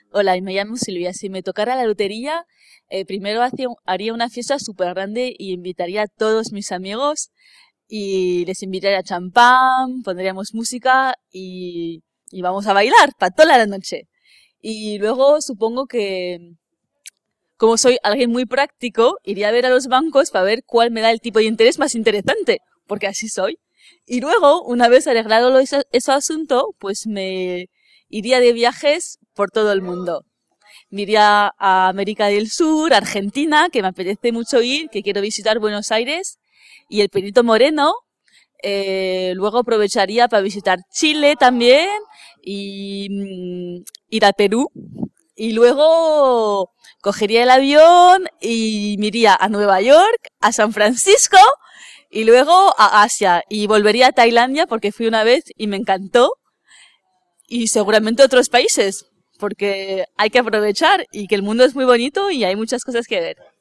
Hola, y me llamo Silvia. Si me tocara la lotería, primero haría una fiesta súper grande y invitaría a todos mis amigos y les invitaría a champán, pondríamos música y vamos a bailar para toda la noche. Y luego supongo que, como soy alguien muy práctico, iría a ver a los bancos para ver cuál me da el tipo de interés más interesante, porque así soy. Y luego, una vez arreglado ese asunto, pues me iría de viajes por todo el mundo. Me iría a América del Sur, Argentina, que me apetece mucho ir, que quiero visitar Buenos Aires, y el Perito Moreno. Luego aprovecharía para visitar Chile también y ir a Perú. Y luego cogería el avión y me iría a Nueva York, a San Francisco y luego a Asia. Y volvería a Tailandia porque fui una vez y me encantó. Y seguramente otros países, porque hay que aprovechar y que el mundo es muy bonito y hay muchas cosas que ver.